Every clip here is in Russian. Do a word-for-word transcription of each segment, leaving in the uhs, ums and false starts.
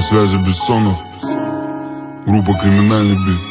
На связи Бессонов, группа «Криминальный бит».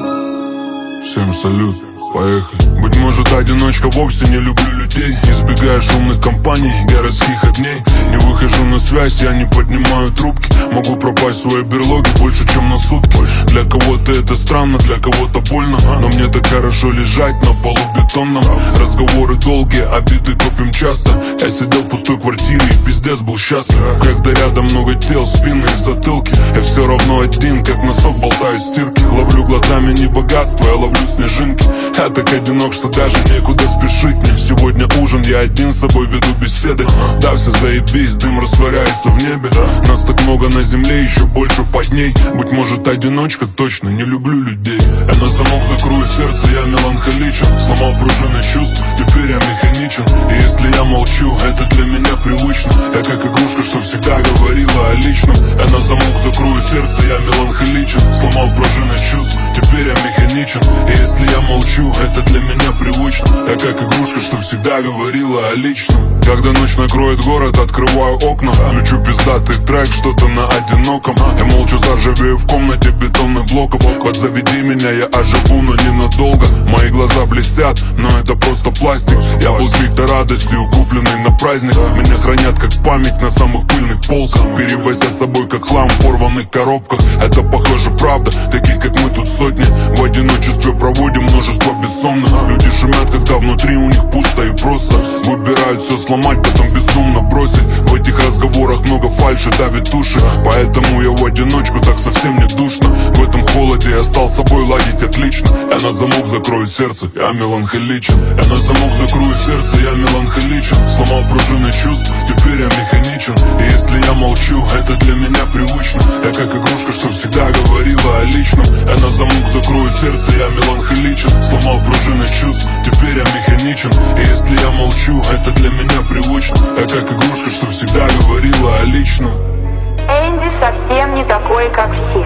Всем салют, поехали. Быть может, одиночка, вовсе не люблю людей. Избегаю шумных компаний, городских огней. Не выхожу на связь, я не поднимаю трубки. Могу пропасть в своей берлоге больше, чем на сутки. Для кого-то это странно, для кого-то больно, но мне так хорошо лежать на полу бетонном. Разговоры долгие, обиды копим часто. Я сидел в пустой квартире и пиздец был счастлив. Когда рядом много тел, спины и затылки, я все равно один, как носок болтаю в стирке. Ловлю глазами не богатство, я ловлю снежинки. Я так одинок, что даже некуда спешить мне. Сегодня ужин, я один с собой веду беседы. Да, все заебись, дым растворяется в небе. Нас так много на земле, еще больше под ней. Быть может, одиночка, точно не люблю людей. Я на замок закрою сердце, я меланхоличен. Сломал пружины чувств, теперь я механичен. И если я молчу, это для меня привычно. Я как игрушка, что всегда говорила о личном. Я на замок закрою сердце, я меланхоличен. Сломал пружины чувств, теперь я механичен. И если я молчу, это для меня привычно. Я как игрушка, что всегда говорила о личном. Когда ночь накроет город, открываю окна. Включу пиздатый трек, что-то на одиноком. Я молча заржавею в комнате бетонных блоков. Подзаведи меня, я оживу, но ненадолго. Мои глаза блестят, но это просто пластик. Я был чьей-то радостью, купленный на праздник. Меня хранят как память на самых пыльных полках, перевозя с собой как хлам в порванных коробках. Это похоже правда, таких как мы тут сотни. В одиночестве проводим множество бессонных. Люди шумят, когда внутри у них пусто и просто. Выбирают все сломать, потом безумно бросить. В этих разговорах много фальши, давит уши. Поэтому я в одиночку, так совсем не душно. В этом холоде я стал собой ладить отлично. Я на замок закрою сердце, я меланхоличен. Я на замок закрою сердце, я меланхоличен. Сломал пружины чувств, теперь я механичен. И если я молчу, это для меня привычно. Я как игрушка, что всегда говорила о личном. Я на замок закрою сердце, я меланхоличен. Сломал пружины чувств, теперь я механичен. И если я молчу, это для меня привычно. Я как игрушка, что всегда говорила о личном. Энди совсем не такой, как все.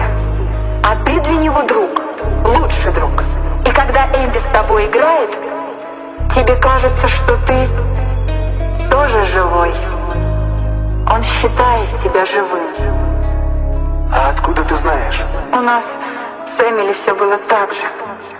А ты для него друг, лучший друг. И когда Энди с тобой играет, тебе кажется, что ты тоже живой. Он считает тебя живым. А откуда ты знаешь? У нас с Эмили все было так же.